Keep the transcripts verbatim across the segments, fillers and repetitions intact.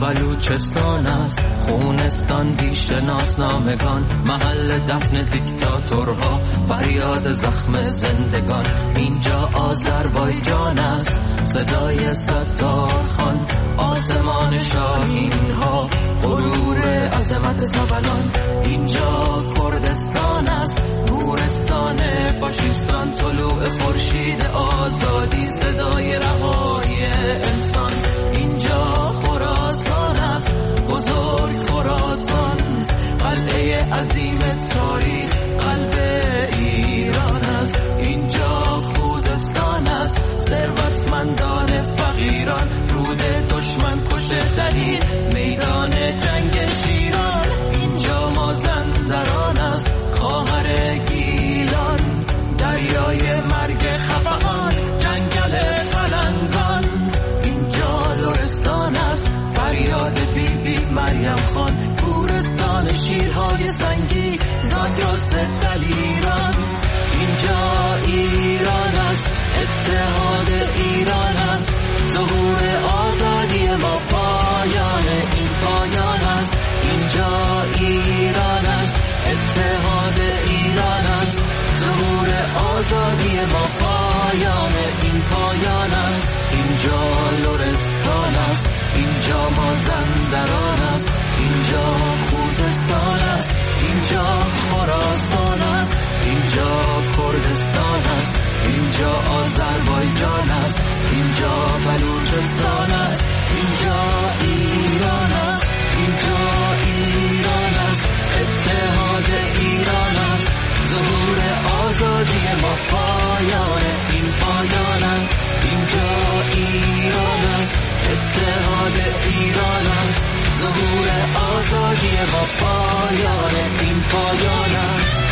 بلوچستان است، خونستان بیشناس نامگان، محل دفن دیکتاتورها، فریاد زخم زندگان. اینجا آذربایجان است، صدای ستار خان، آسمان شاهین ها، غرور عظمت سبلان. اینجا کردستان است، گورستان فاشیستان، طلوع خورشید آزادی، صدای رهایی انسان. اینجا خراسان است، بزرگ خراسان، قلعه عظیم تاریخ، قلب ایران است. اینجا خوزستان است، ثروتمندان فقیران، رود دشمن کشته دهید، میدان جنگ شیران. اینجا مازندران است، خواهر گیلان، دریای مرگ خفقان، جنگل پلنگان. اینجا لرستان است، فریاد بی بی مریم خان، گورستان شیرهای سنگی، زاگرس دلیران. اینجا ایران است، اتحاد ایران است، ظهور آزادی ما، پایان این پایان است. اینجا ایران است، اتحاد ایران است، ظهور آزادی ما، پایان این پایان است. اینجا لرستان است، اینجا مازندران است، اینجا خوزستان است، اینجا خراسان است، اینجا کردستان است، اینجا آذربایجان است، اینجا بلوچستان است، اینجا ایران است، اینجا ایران است، اتحاد ایران است، ظهور آزادی ما، پایان این پایان است. اینجا ایران است، اتحاد ایران است، ظهور آزادی ما، پایان این پایان است.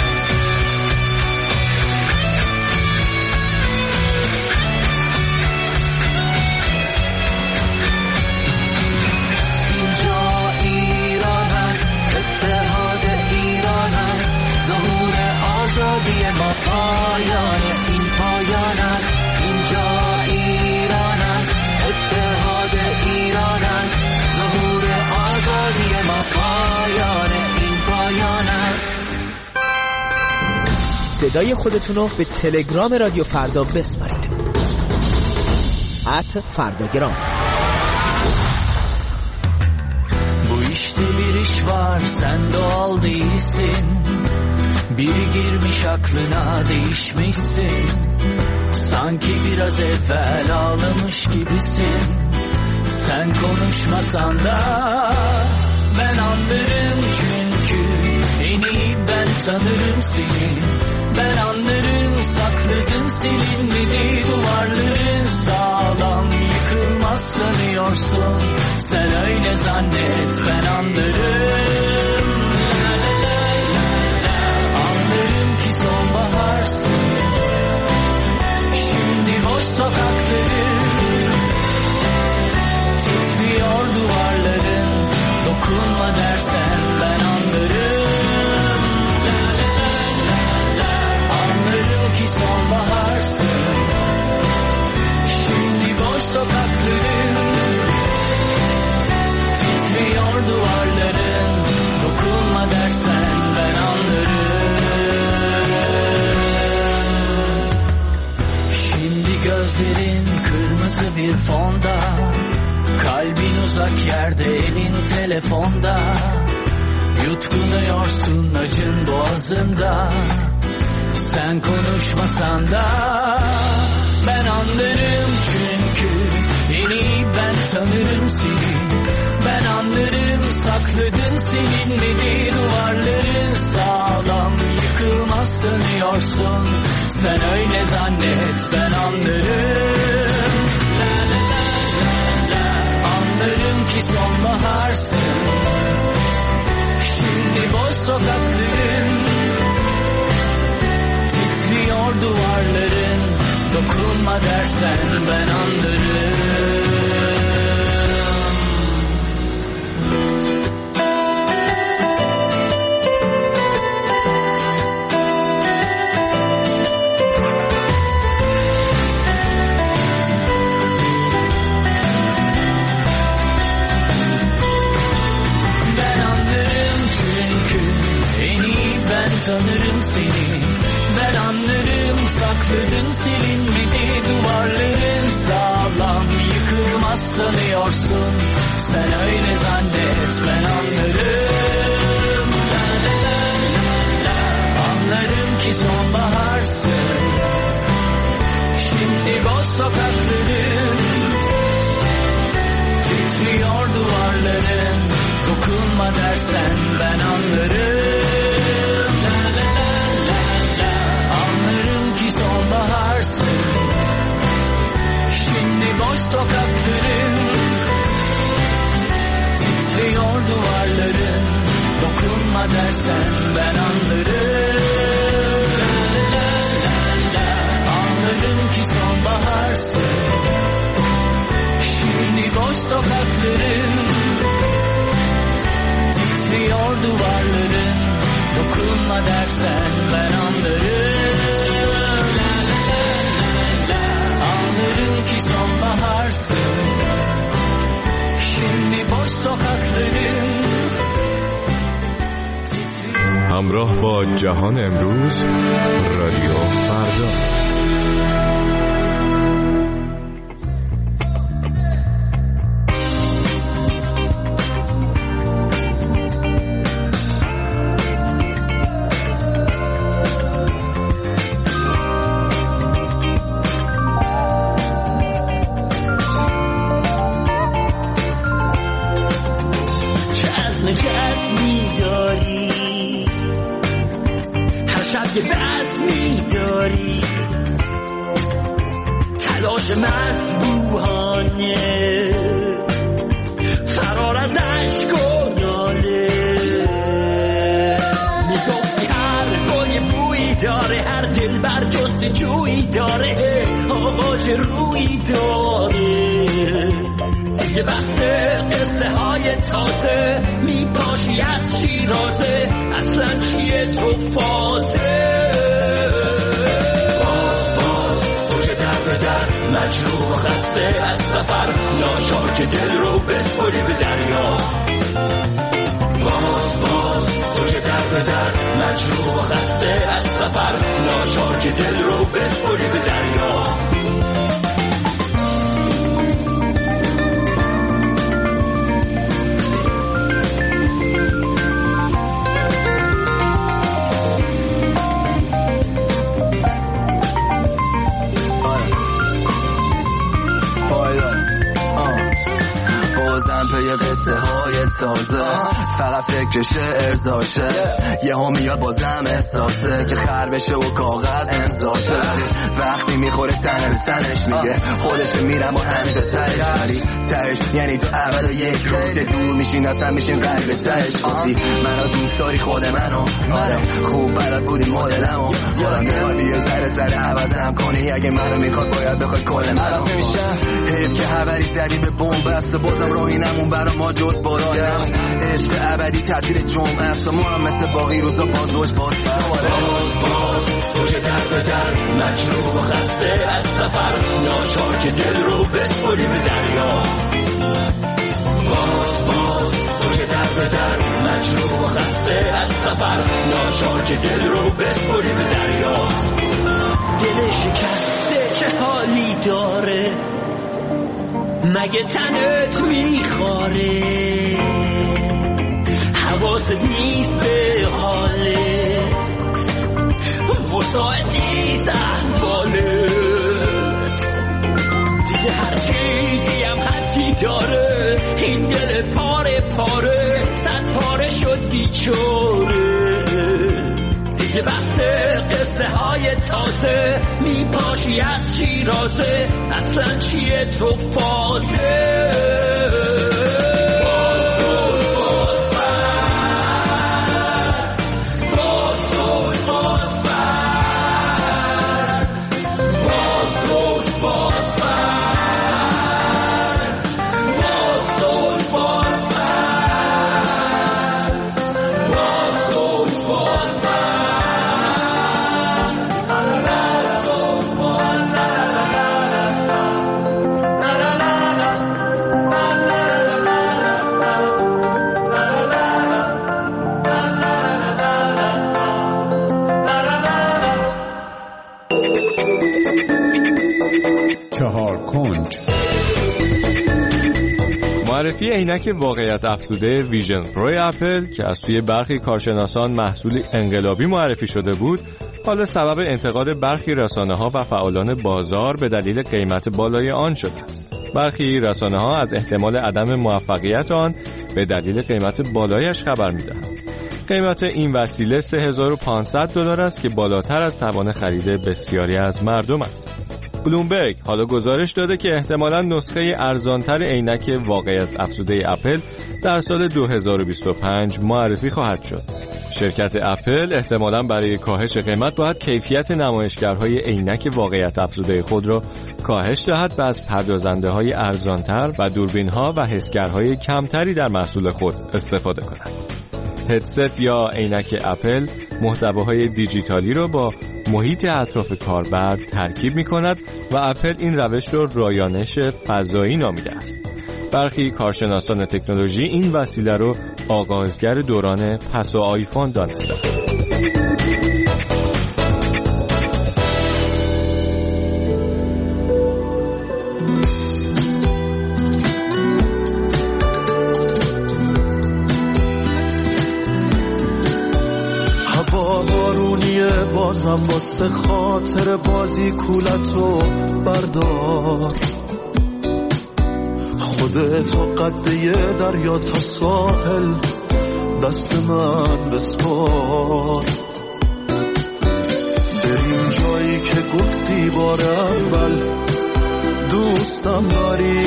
اینجا ایران است، اتحاد ایران است، ظهور آزادی ما، پایان این پایان است. اینجا ایران است، اتحاد ایران است، ظهور آزادی ما، پایان این پایان است. صدای خودتون رو به تلگرام رادیو فردا بسپارید. ات فرداگرام. Bu işte bir iş var, sen doğal değilsin. Biri girmiş aklına, değişmişsin. Sanki biraz evvel ağlamış gibisin. Sen konuşmasan da ben anlarım, çünkü en iyi ben tanırım seni. Ben anlarım, sakladın silinmedi duvarların, sağlam yıkılmaz sanıyorsun. Sen öyle zannet, ben anlarım. La la la la la. Anlarım ki sonbaharsın. Şimdi boş sokakları, titriyor duvarların. Dokunma dersen ben anlarım. La la la la la. Anlarım ki sonbaharsın. Şimdi boş sokakların, titriyor duvarların. Dokunma dersen ben anlarım. Şimdi gözlerin kırmızı bir fonda, kalbin uzak yerde, elin telefonda. Yutkunuyorsun acın boğazında. Sen konuşmasan da ben anlarım, çünkü en iyi ben tanırım seni. Ben anlarım, sakladın silinmedi duvarların, sağlam yıkılmaz sanıyorsun. Sen öyle zannet, ben anlarım. La la la la la. Anlarım ki sonbaharsın. Şimdi boş sokakların, titriyor duvarların. Dokunma dersen ben anlarım. sanıyorsun? Sen öyle zannet, ben anlarım. Anlarım ki sonbaharsın. Şimdi boş sokakların, titriyor duvarların. Dokunma dersen ben anlarım. Anlarım ki sonbaharsın. Şimdi boş sokakların, titriyor duvarların. Dokunma dersen ben anlarım. Anlarım ki sonbaharsın. Şimdi boş sokakların, titriyor duvarların. Dokunma dersen ben anlarım. Anlarım ki sonbaharsın. Şimdi boş sokakların. همراه با جهان امروز رادیو فردا. یه ها میاد بازم احساسه که خر بشه و کاغذ امضاشه. وقتی میخوره تنه به تنش میگه خودش میرم و همین تا تهش. ولی تهش یعنی تو اول و یک روز که دور میشین اصلا میشین قریب تهش. گفتی منو دوست داری خود منو آره خوب بلد بودی مدلمو خودم میخواد یه ذره ذره عوضم کنی. اگه منو میخواد باید بخواد کل منو. حیف که خبری زدی به بمب بسته بازم راهی نمون برا ما جز بارانم. عشق ابدی تعطیل جمعه است و ما هم مثل باقی روزا بازوش باز فراره. باز باز تو که در به در مجروح و خسته از سفر ناچار که دل رو بسپری به دریا. باز باز تو که در به در مجروح و خسته از سفر ناچار که دل رو بسپری به دریا. دل شکسته چه حالی داره مگه تنت میخواره؟ حواست نیست به حالت مساعد نیست احوالت. دیگه هر چیزی هم حدی داره این دل پاره پاره صد پاره شد بیچاره. دیگه بس قصه های تازه میپاشی از شیرازه اصلا چیه تو فازه. معرفی عینک واقعیت افزوده ویژن پرو اپل که از سوی برخی کارشناسان محصول انقلابی معرفی شده بود، حالا سبب انتقاد برخی رسانه‌ها و فعالان بازار به دلیل قیمت بالای آن شده است. برخی رسانه‌ها از احتمال عدم موفقیت آن به دلیل قیمت بالایش خبر می‌دهند. قیمت این وسیله سه هزار و پانصد دلار است که بالاتر از توان خرید بسیاری از مردم است. بلومبرگ حالا گزارش داده که احتمالاً نسخه ارزانتر عینک واقعیت افزوده اپل در سال دو هزار و بیست و پنج معرفی خواهد شد. شرکت اپل احتمالاً برای کاهش قیمت باید کیفیت نمایشگرهای عینک واقعیت افزوده خود را کاهش دهد و از پردازنده‌های ارزانتر و دوربین‌ها و حسگرهای کمتری در محصول خود استفاده کند. هدست یا عینک اپل محتواهای دیجیتالی را با محیط اطراف کاربر ترکیب می کند و اپل این روش را رایانش فضایی نامیده است. برخی کارشناسان تکنولوژی این وسیله را آغازگر دوران پس آیفون دانستند. بازم واسه خاطر بازی کولتو بردار، خودتو قده دریا تا ساحل دست من بسپار. بریم جایی که گفتی بار اول دوستم داری،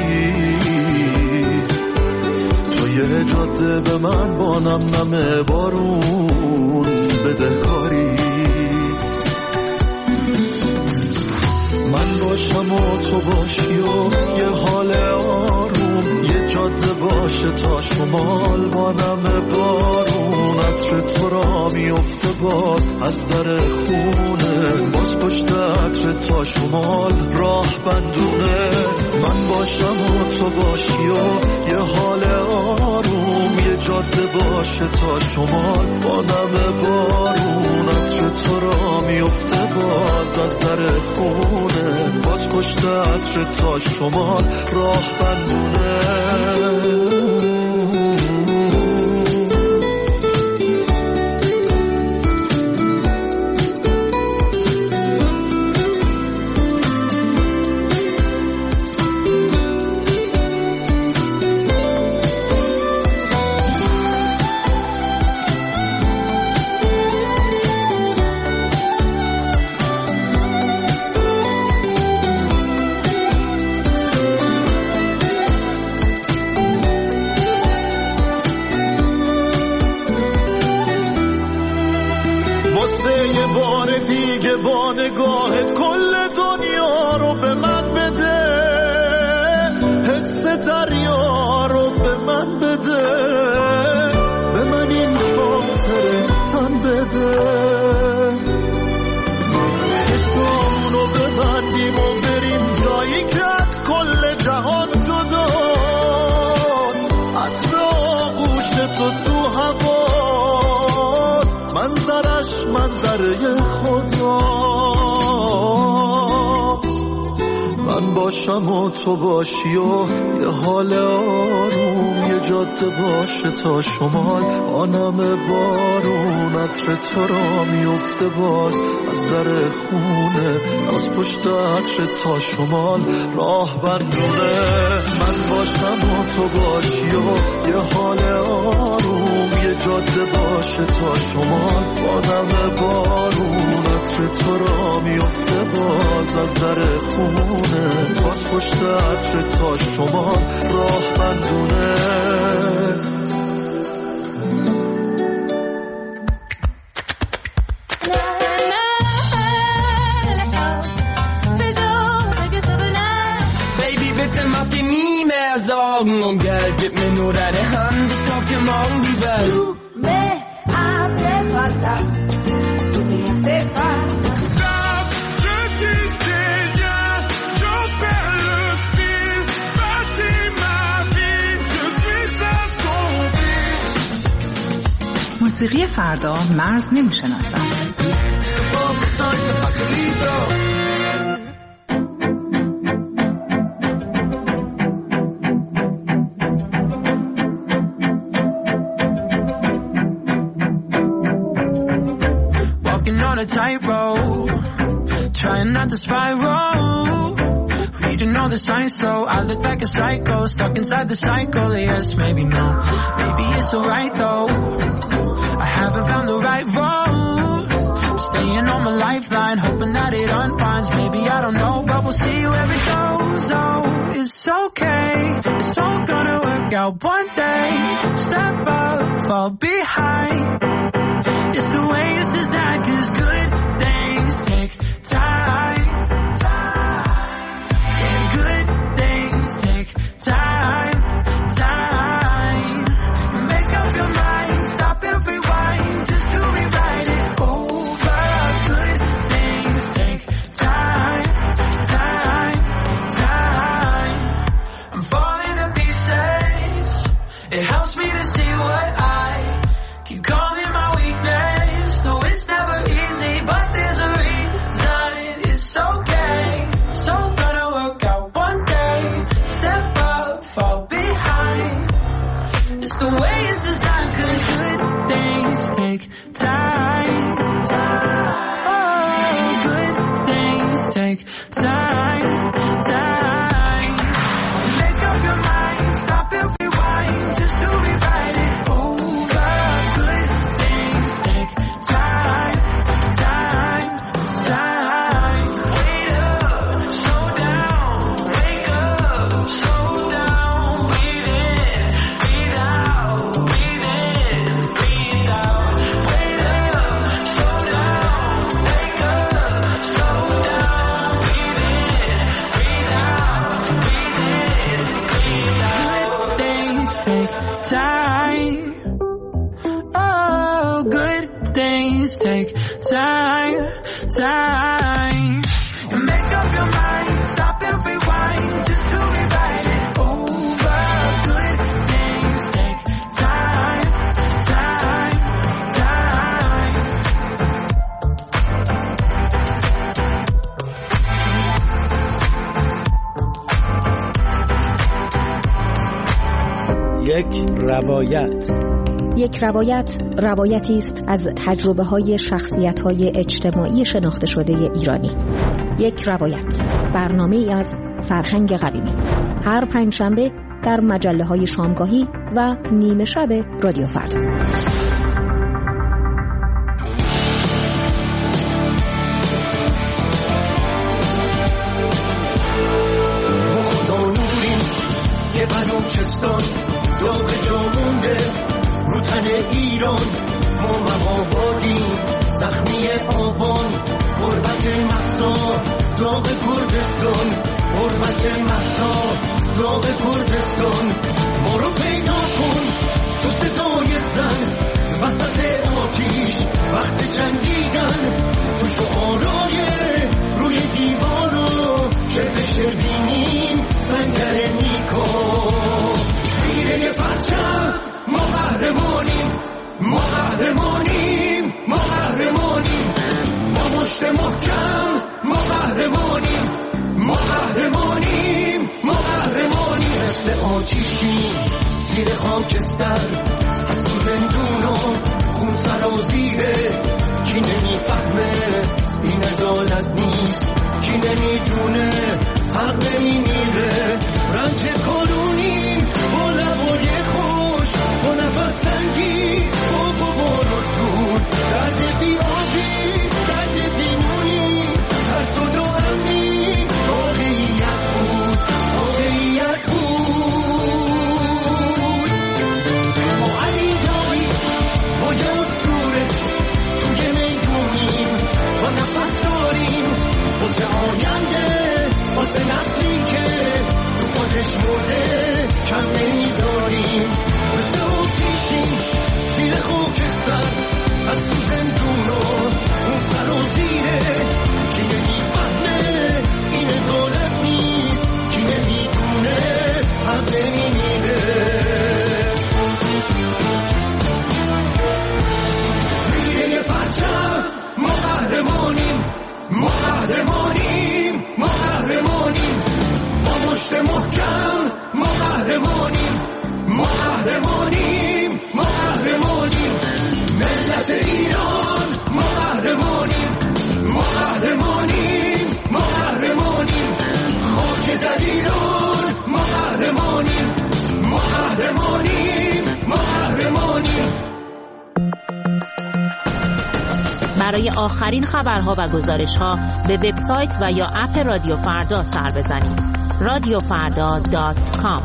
تو یه جاده به من با نم نم بارون بده کاری. من باشم و تو باشی و یه حال آروم، یه جاده باشه تا شمال با نم بارون. عطر تو را میفته باز از در خونه، باز پشت عطر تا شمال راه بندونه. من باشم و تو باشی و یه حال آروم، یه جاده باشه تا شمال با نم بارون. عطر تو را میفته باز از در خونه، باز پشت عطر تا شمال راه بندونه. نگاهت کل دنیا رو به من بده، حس دریا رو به من بده، به من این خاطر تن بده. چشمانو ببندیم و بریم جایی که از کل جهان جداست. عطر آغوش تو تو هواست، منظرش منظره خداست. من باشم و تو باشی و یه حال آروم، یه جاده باشه تا شمال آنم بارون. عطر تو را میفته باز از در خونه، از پشت عطر تا شمال راه بندونه. من باشم و تو باشی و یه حال آروم، یه جاده باشه تا شمال آنم بارون. عطر تو را میفته باز از در خونه، باز پشت عطر تا شمال راه بندونه. Sorgen und Geld, gib mir nur deine Hand, ich kauf dir morgen die Welt. Du me hace falta, tu me hace falta. Stop, je disais rien, je perds le fil, bâtis ma vie, je suis assombri. موسیقی فردا مرز نمیشناسد. trying not to spiral. Reading all the signs slow, I look like a psycho, stuck inside the cycle. Yes, maybe no, maybe it's alright though. I haven't found the right road, staying on my lifeline, hoping that it unwinds. Maybe I don't know, but we'll see where it goes. Oh, it's okay, it's all gonna work out one day. Step up, fall behind. It's the way it's designed, 'cause good things take time. Yeah, good things take time, time. Make up your mind, stop and rewind, just to rewrite it over. Good things take time, time, time. I'm falling to pieces, it helps me to see what I keep calling my weakness. No, it's never easy, but there's a reason. It's okay, so gonna work out one day. Step up, fall behind. It's the way it's designed, 'cause good things take time, time. Oh, good things take time, time. Make up your mind, stop and rewind, just to rewrite it over. Good things take time, time, time. Wait up, slow down, wake up, slow down, breathe in, breathe out, breathe in, breathe out. Wait up, slow down, wake up, slow down, breathe in, breathe out, breathe in, breathe out. Good things take time. Oh, good things take time, time. And make up your mind, stop and rewind, just to rewrite it over. Good things take time, time, time. یک روایت. یک روایت روایتی است از تجربه‌های شخصیت‌های اجتماعی شناخته شده ایرانی. یک روایت، برنامه‌ای از فرهنگ قویمی. هر پنجشنبه در مجله‌های شامگاهی و نیمه شب رادیو فردا. یه بلوچستان داغ جا مونده رو تن ایران، ما مهابادیم زخمی آبان، غربت مهسا داغ کردستان، غربت مهسا داغ کردستان. ما رو پیدا کن تو صدای زن وسط آتیش وقت جنگیدن، تو شعارای روی دیوارا شرب شربینیم سنگر نیکا. زیر یه پرچم ما قهرمانیم، ما قهرمانیم، ما قهرمانیم. با مشت محکم ما قهرمانیم، ما قهرمانیم، ما قهرمانیم. مثل آتیشیم زیر خاکستر، از تو زندونا خون سرازیره. کی نمیفهمه این عدالت نیست، کی نمیدونه حق نمیمیره. رنج کارونیم با لبای خوش، با نفس سنگی، با بابا رو دور. درد بی آبی، درد بی نونی، ترس و ناامنی، واقعیت بود، واقعیت بود. ما علی داریم، ما یه اسطوره توی میدونیم، با نفس داریم واسه آینده، واسه نسلی که تو خودش مرده کم نمیذاریم. مثل آتیشیم زیر خاکستر، از تو زندونا اون سر و زیره. کی نمیفهمه این عدالت نیست، کی نمیدونه حق نمیمیره. زیر یه پرچم ما قهرمانیم، ما قهرمانیم، ما قهرمانیم. با مشت محکم ما قهرمانیم، ما قهرمانیم، ما قهرمانیم. ملت ایران ما قهرمانیم، ما قهرمانیم، قهرمانیم ما قهرمانیم. برای آخرین خبرها و گزارش‌ها به وبسایت و یا اپ رادیو فردا سر بزنید. رادیو فردا دات کام.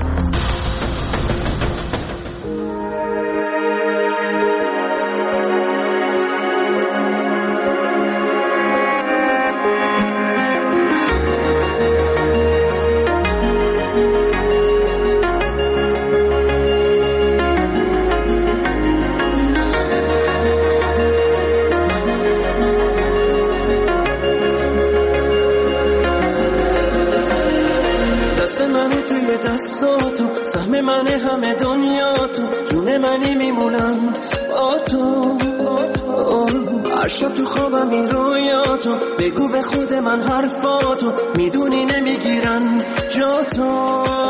دستاتو سهم من همه دنیا تو جون منی میمونم با تو. هر شب تو خوابم این رویاتو بگو به خود من حرفاتو میدونی نمیگیرن جا تو.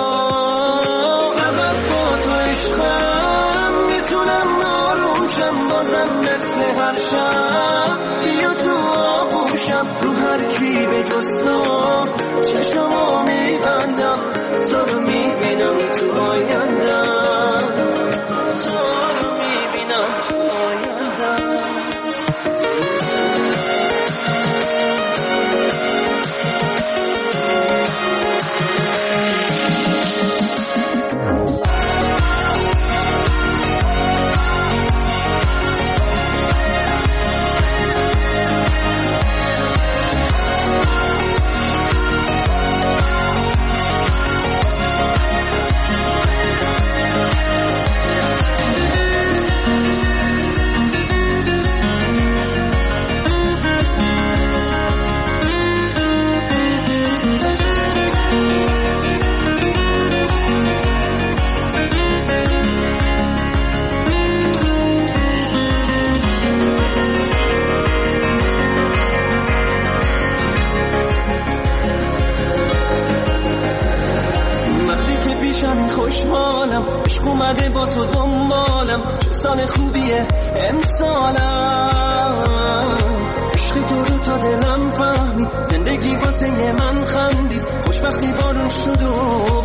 اول با تو عشقم میتونم آروم شم بازم مثل هر شب بیا تو آغوشم رو هر کی به جز تو چشمو میبندم تو رو میبینم تو آیندم تو رو میبینم تو آیندم. خوشحالم عشق اومده با تو دنبالم چه سال خوبیه امسالم. عشق تو رو تا دلم فهمید زندگی واسه من خندید خوشبختی بارون شد و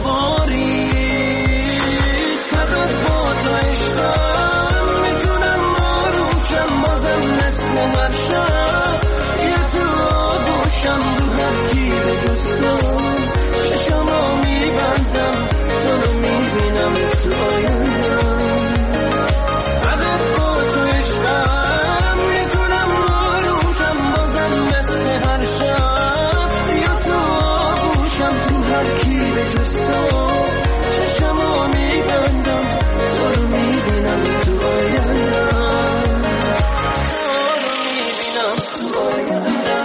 بارید. فقط با تو عشقم میتونم آروم شم بازم مثل هر شب یه تو آغوشم رو هر کی به جز تو چشمو میبندم تو رو میبینم تو آیندم. فقط با تو عشقم میتونم آرومشم بازم مثل هر شب بیا تو آغوشم تو هر کی به جز تو چشمو میبندم تو رو میبینم تو آیندم تو رو میبینم تو آیندم.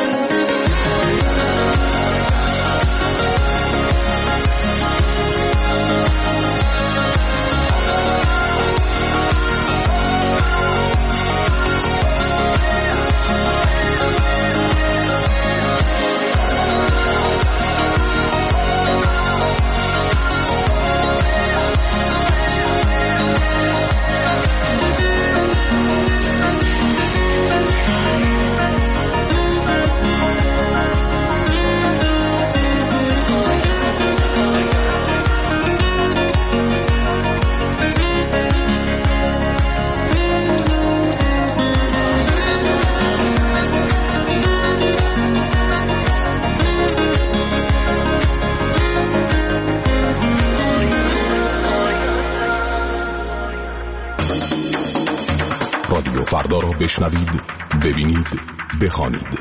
رادیو فردا را بشنوید، ببینید، بخوانید.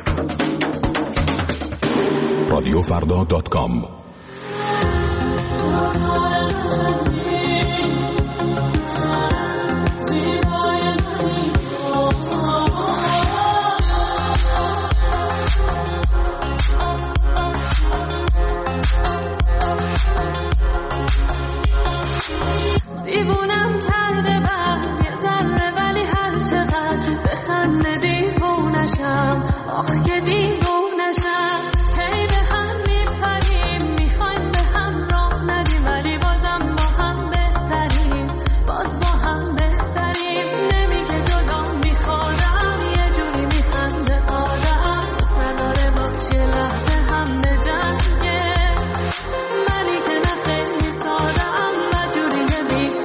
رادیو فردا دات کام. دیوونم کرده بر یه ذره ولی هر چقدر بخنده دیوونشم آخ که دیوونشم. هی به هم میپریم میخوایم به هم راه ندیم ولی بازم با هم بهتریم باز با هم بهتریم. نمیگه جدا میخوادم یه جوری میخنده آدم نداره باشه لحظه هم به جنگه منی که نه خیلی سادم و جوری بی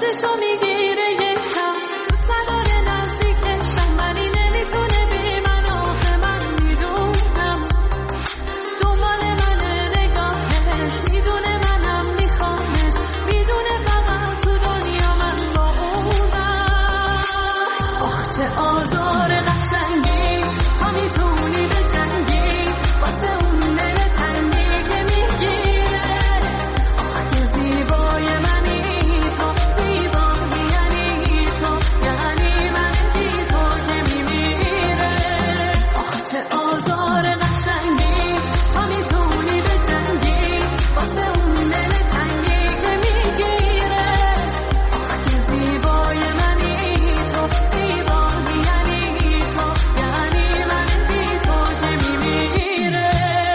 دلشو میگیره یکم دوست نداره نزدیکشم ولی نمیتونه بی من آخه من میدونم دنبال منه نگاهش میدونه منم میخوامش میدونه فقط تو دنیا من با اونم آخ چه آزار قشنگی تا میتونی به جنگی واسه اون دل تنگی که میگیره آخ که زیبای منی تو زیبایی یعنی تو یعنی من بی تو که میمیره آخ چه آزار قشنگی تا میتونی به جنگی واسه اون دل تنگی که میگیره آخ که زیبای منی تو زیبایی یعنی تو یعنی من بی تو که میمیره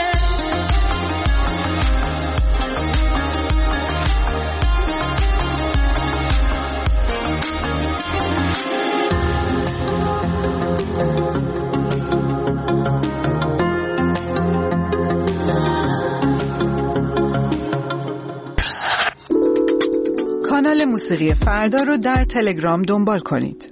کانال موسیقی فردا رو در تلگرام دنبال کنید.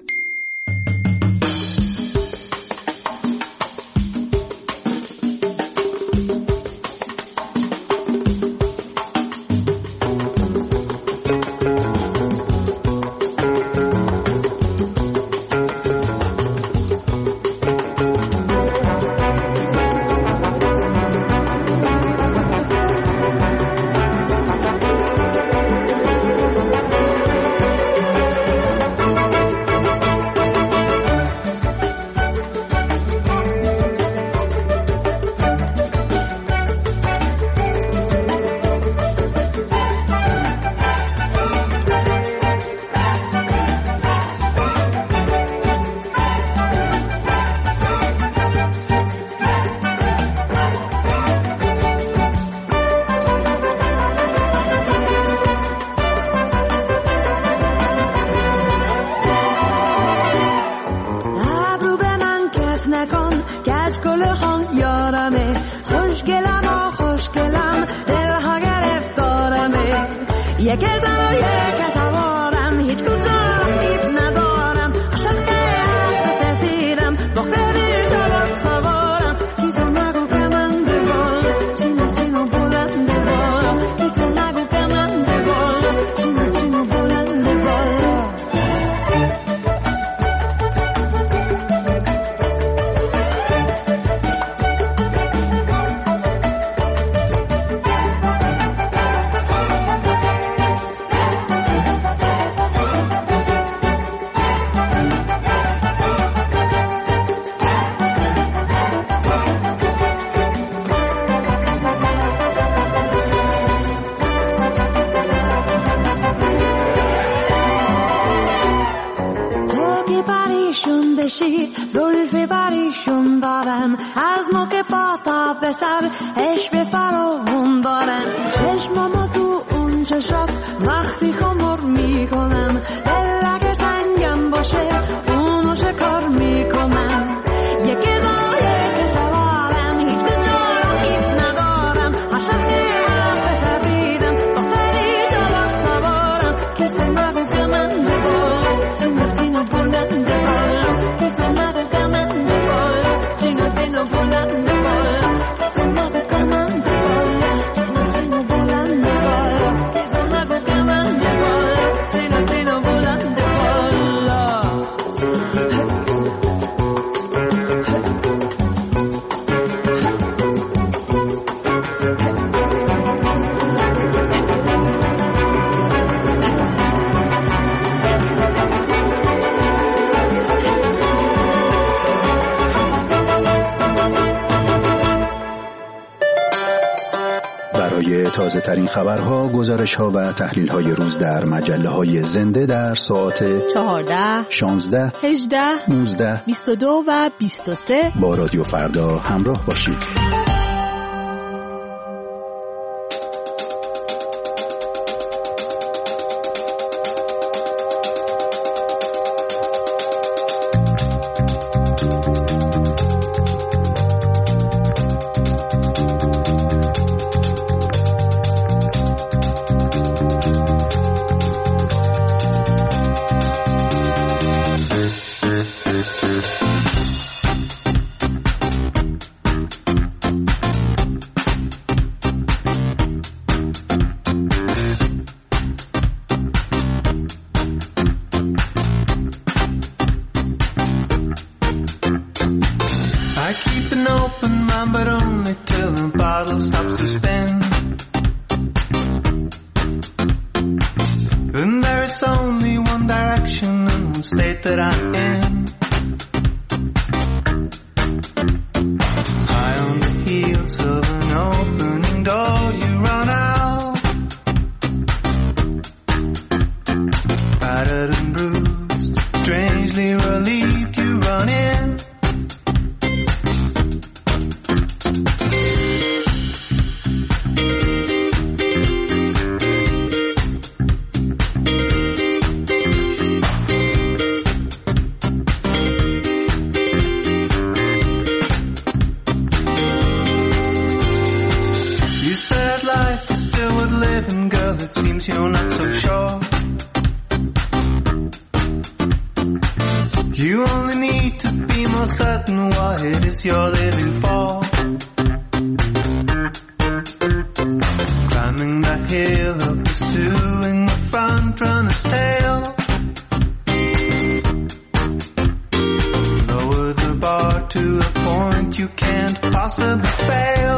زلف بریشون دارن از موقع پا تا به سر عشق فراوون دارن چشمامو تو اون چشات وقتی خمر میکنم دل اگه سنگم باشه اونو شکار میکنم یکی زا یکی سوارم هیچ به جارم هیچ ندارم عاشقی از پسر دیدم دختری جواب سوارم کسی نگو که من بگو چینو چینو بلند بگو کسی نگو که من بگو چینو چینو بلند بگو کسی نگو که من بگو چینو چینو بلند بگو کسی نگو که من بگو چینو چینو بلند بگو برای تازه ترین خبرها، گزارش ها و تحلیل های روز در مجله های زنده در ساعت چهارده، شانزده، هجده، نوزده، بیست و دو و بیست و سه با رادیو فردا همراه باشید. wheels to spin. And there is only one direction and one state that I'm in. High on the heels of an opening door, you run out, battered and bruised, strangely relieved, you run in. It seems you're not so sure. You only need to be more certain what it is you're living for. Climbing that hill of pursuing the front runner's tail. Lower the bar to a point you can't possibly fail.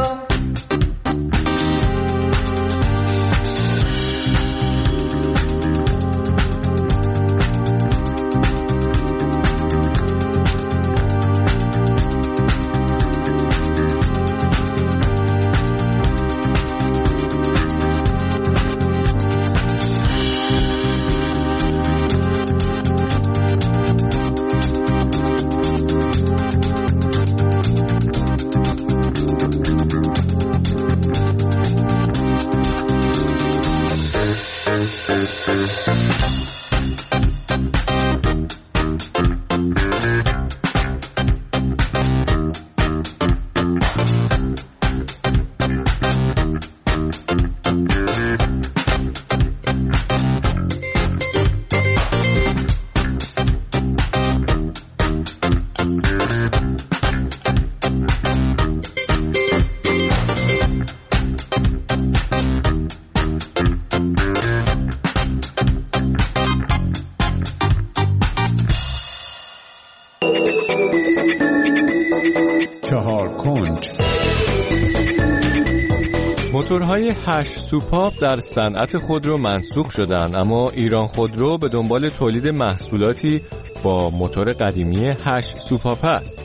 موتورهای هشت سوپاپ در صنعت خودرو منسوخ شدند، اما ایران خودرو به دنبال تولید محصولاتی با موتور قدیمی هشت سوپاپ است.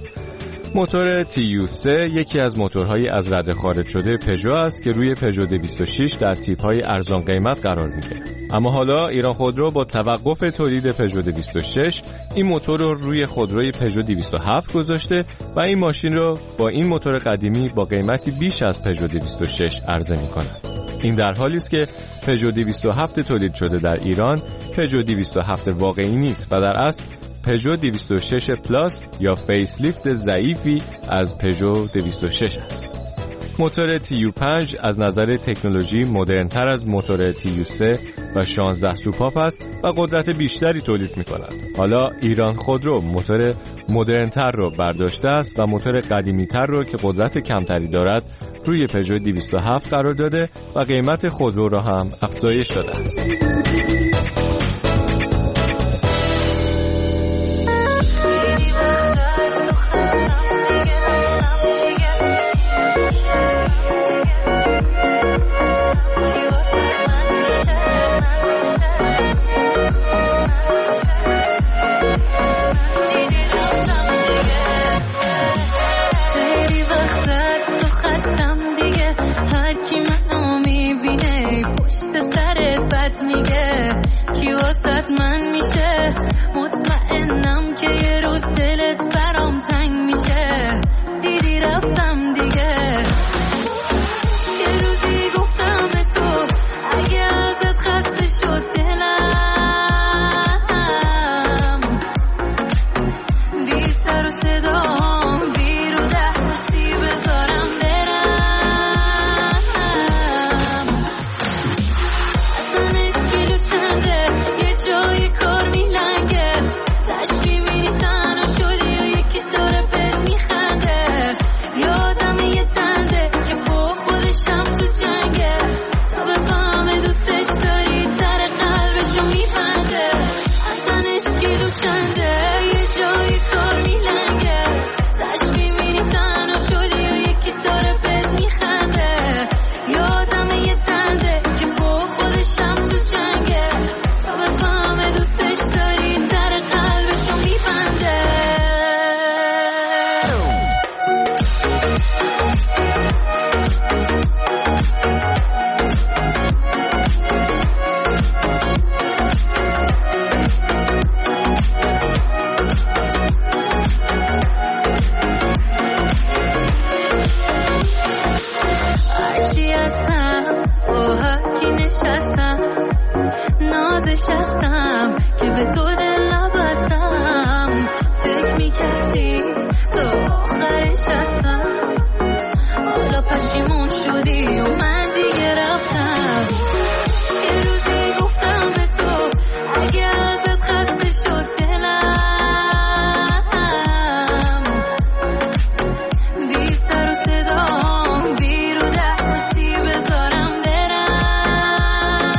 موتور تی یو سه یکی از موتورهای از رده خارج شده پژو است که روی پژو دویست و شش در تیپ‌های ارزان قیمت قرار می‌گیرد. اما حالا ایران خودرو با توقف تولید پژو دویست و شش این موتور رو روی خودروی پژو دویست و هفت گذاشته و این ماشین رو با این موتور قدیمی با قیمتی بیش از پژو دویست و شش عرضه می‌کند. این در حالی است که پژو دویست و هفت تولید شده در ایران پژو دویست و هفت واقعی نیست و در اصل پژو دویست و شش پلاس یا فیس لیفت ضعیفی از پژو دویست و شش است. موتور تی یو پنج از نظر تکنولوژی مدرن‌تر از موتور تی یو سه و شانزده سوپاپ است و قدرت بیشتری تولید می‌کند. حالا ایران خودرو موتور مدرن‌تر رو برداشته است و موتور قدیمی‌تر رو که قدرت کمتری دارد روی پژو دویست و هفت قرار داده و قیمت خودرو را هم افزایش داده است. به تو دل نبستم، فکر میکردی تو آخرش هستم، حالا پشیمون شدی و من دیگه رفتم. یه روزی گفتم به تو اگه ازت خسته شد دلم، بی سر و صدام بی رو درستی بذارم برم.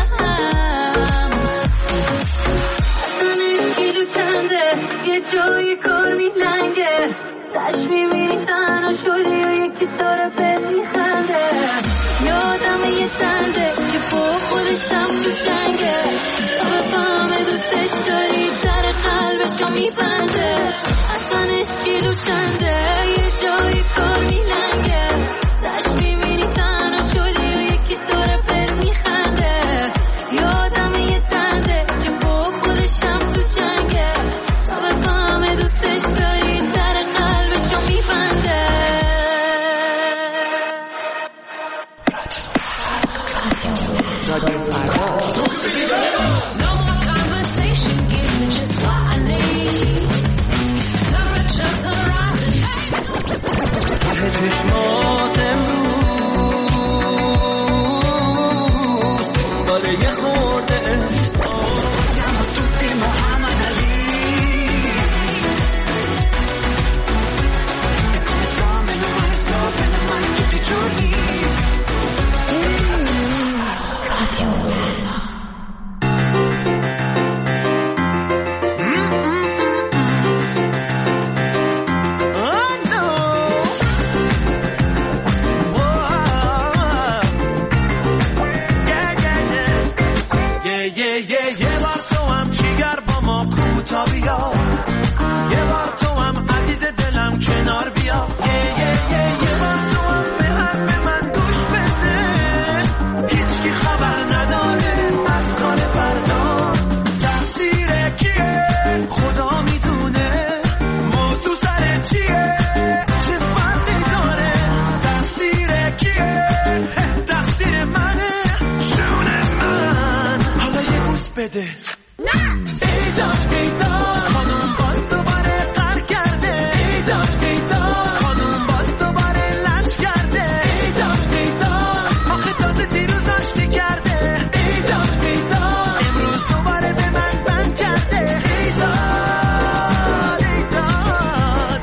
اصلا اسکیلو چنده یه جایی کار میلنگه، سش میبینی تنها شدی و یکی داره بهت میخنده. یادم یه سنده که با خودشم تو جنگه، تا بفهمه دوستش داری در قلبشو میبنده. اصلا اشکیلو چنده یه جایی کار میلنگه، سش میبینی تنها شدی و یکی داره بهت میخنده. یادم یه سنده که با خودشم تو جنگه، تا بفهمه دوستش داری در قلبشو میبنده. چشمات امروز دنبال یه خورده احساس توتی محمد علی کامل من استاپن من توتی جوری یه بار تو هم عزیز دلم کنار بیا، یه یه یه یه بار تو هم به حرف من گوش بده، هیچ کی خبر نداره از کار فردا، تقصیر کیه خدا میدونه، موضوع سر چیه چه فرقی داره، تقصیر کیه تقصیر منه جون من، حالا یه بوس بده. ایدان ایدان خانوم باز دوباره قهر کرده، ایدان ایدان خانوم باز دوباره لج کرده، ایدان ایدان آخه تازه دیروز آشتی کرده، ایدان ایدان امروز دوباره به من بند کرده، ایدان ایدان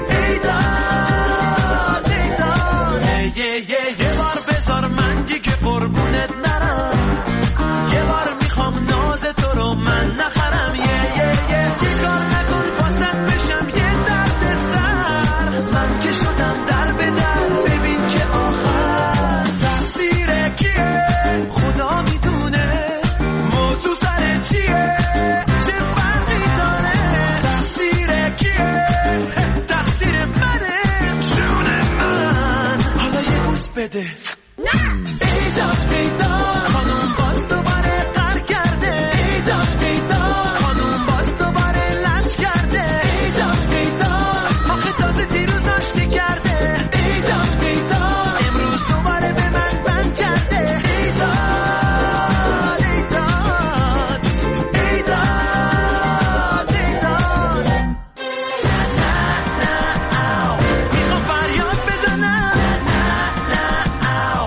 ایدان ایدان یه یه یه بار بذار من دیگه قربونت نرم، یه بار میخوام ناز تو رو من نخرم، یه یه یه سیگار نکن پاسم بشم یه درد سر، من که شدم در به در ببین که آخر، تقصیر کیه خدا میدونه، موضوع سر چیه چه فرقی داره، تقصیر کیه تقصیر منه جون من، حالا یه بوس بده. ایدان ایدان خانوم باز دوباره قهر کرده، ایدان ایدان خانوم باز دوباره لج کرده، ایدان ایدان آخه تازه دیروز آشتی کرده، ایدان ایدان امروز دوباره به من بند کرده، ایدان ایدان ایدان ایدان نه نه نه میخوام فریاد بزنم، نه نه نه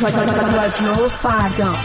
رادیو فردا.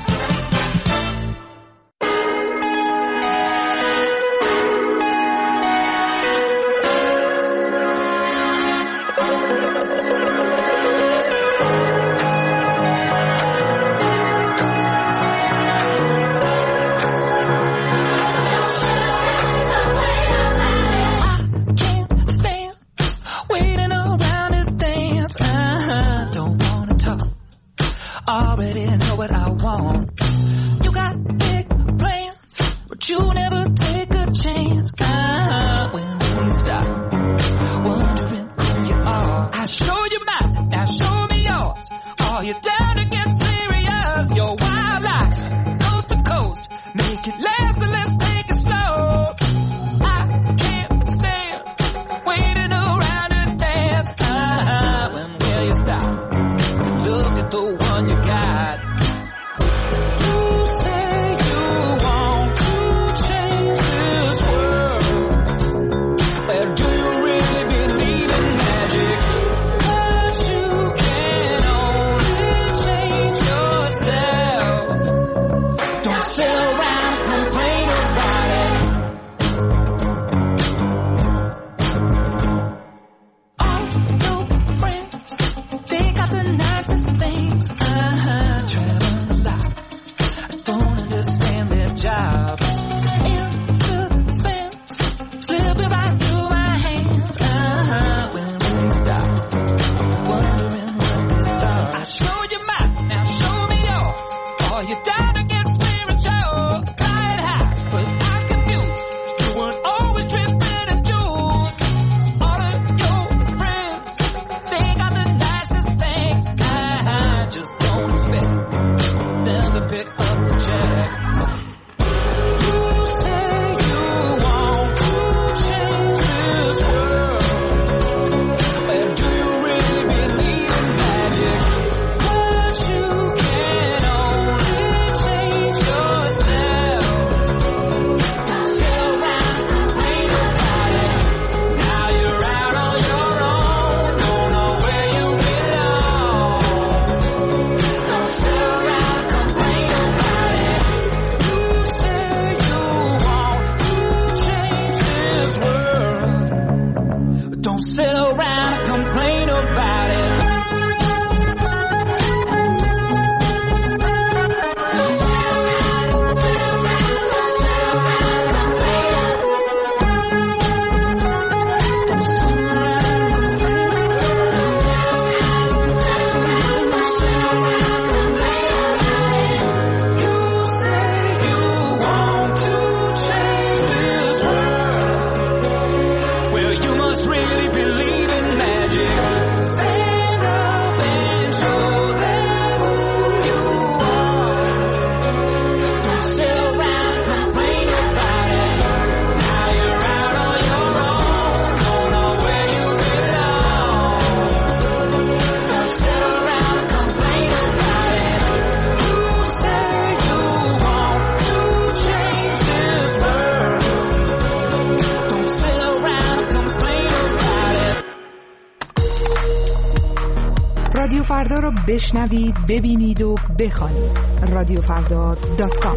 رادیو فردا رو بشنوید، ببینید و بخوانید. رادیو فردا دات کام.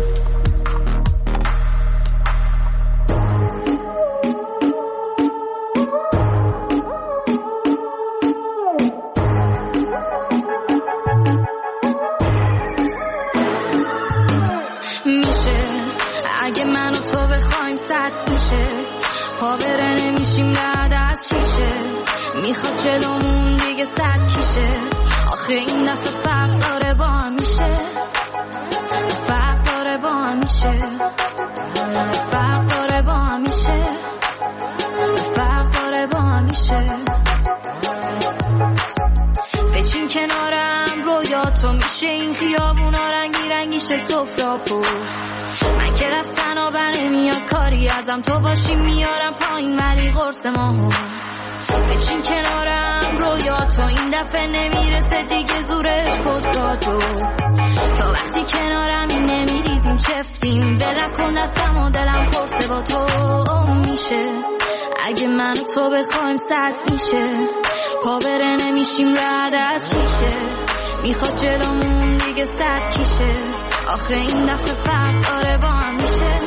میشه اگه من و تو بخوایم صد میشه، پا بره نمیشیم رد از شیشه، میخواد جلومون دیگه صد کیشه، آخه این دفعه فرق داره با هم میشه، فرق داره با هم میشه، فرق داره با هم میشه، فرق داره با هم میشه. بچین کنارم رویاتو، میشه این خیابونا رنگی رنگیشه سفرا پر، من که رفتن آبر نمیاد کاری ازم، تو باشی میارم پایین ولی قرص ماهو. بچین کنارم رویاتو، این دفعه نمیرسه دیگه زورش پستاتو، تا وقتی کنارم این نمیریزیم چفتیم، بلک کن دستم و دلم پرسه با تو میشه، اگه من و تو بخوایم صد میشه، پا بره نمیشیم رد از شیشه، میخواد جلومون دیگه صد کیشه. آخه این دفعه فرق داره با هم میشه،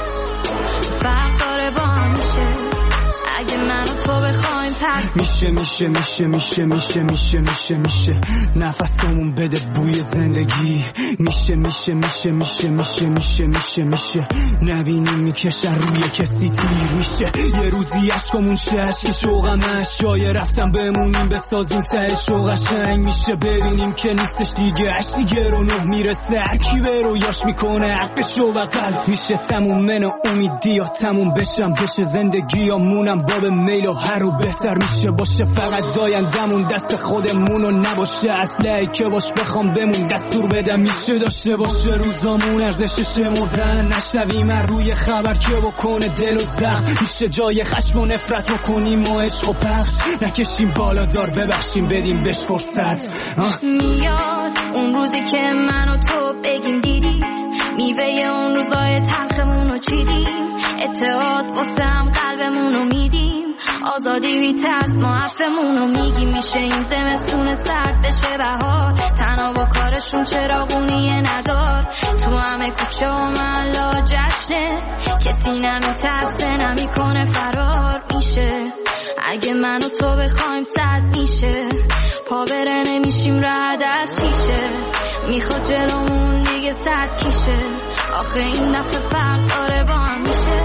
فرق داره با هم میشه. اگه من و تو بخوایم پس میشه میشه میشه میشه میشه میشه میشه میشه نفسمون بده بوی زندگی. میشه میشه میشه میشه میشه میشه میشه میشه نبینیم میکشن روی کسی تیر. میشه یه روزی عشقمون شه عشق شوقمش، جای رفتم بمونیم بسازیم ته شوق قشنگ. میشه ببینیم که نیستش دیگه عشق دیگه رو نه میرسه، هر کی به رویاش میکنه حقش و بقل. میشه تموم من و امیدی یا تموم بشم بشه زندگی یا مونم باب میل و هر رو بهتر میشه باشه. فقط دایندمون دست خودمون و نباشه اسلحه‌ای که باش بخوام بمون دستور بدم. میشه داشته باشه روزامون ارزشش شمردن، نشنویم من روی خبر که بکنه دل و زخم. میشه جای خشم و نفرت بکنیم و عشق و پخش نکشیم بالا دار ببخشیم بدیم بهش فرصت. میاد اون روزی که من و تو بگیم دیدی میوه اون روزای تلخمون رو چیدیم، اتحاد واسه هم قلبمون رو میدیم، آزادی بی ترس ما حرفمون رو میگیم. میشه این زمستون سرد بشه بهار، تنها با کارشون چراغونیه ندار. تو همه کوچه و محلا جشنه، کسی نمیترسه نمیکنه فرار. میشه اگه من و تو بخوایم صد میشه، پا بره نمیشیم رد از شیشه. میخواد جلومون دیگه صد کیشه. آخه این دفعه فرق داره با هم میشه،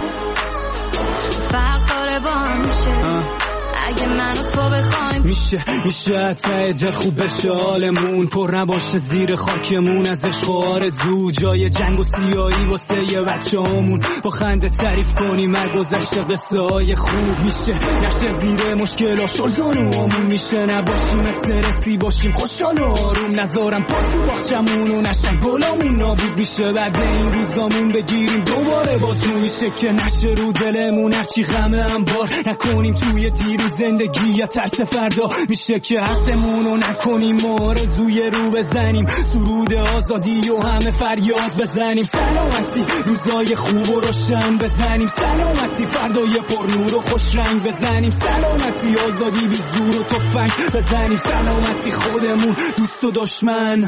فرق داره با هم میشه. اگه من و تو بخوایم میشه میشه ته دل خوب بشه حالمون، پر نباشه زیر خاکمون از عشق و آرزو. جای جنگ و سیاهی واسه یه بچه همون، با خنده تعریف کنیم هر گذشته قصه های خوب. میشه نشه زیر مشکل شلزان و همون، میشه نباشیم استرسی باشیم خوشحال و آروم. نذارم پا تو باخچمون و نشن گلامون نابود. میشه بعد این روزامون بگیریم دوباره بازمون. میشه که نشه رو دلمون هرچی غمه هم بار نکنیم توی دیروز زندگی یا ترس فردا. میشه که حرفمون رو نکنیم آرزوی رو بزنیم، سرود آزادی و همه فریاد بزنیم. سلامتی روزای خوب و روشن بزنیم، سلامتی فردای پر نور و خوش رنگ بزنیم. سلامتی آزادی بی زور و تفنگ بزنیم، سلامتی خودمون دوست و دشمن.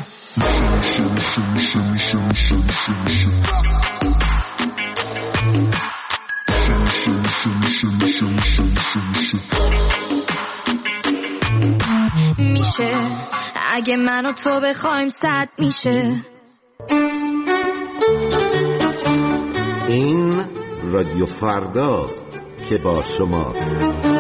میشه اگه من و تو بخوایم صد میشه. این رادیو فرداست که با شماست.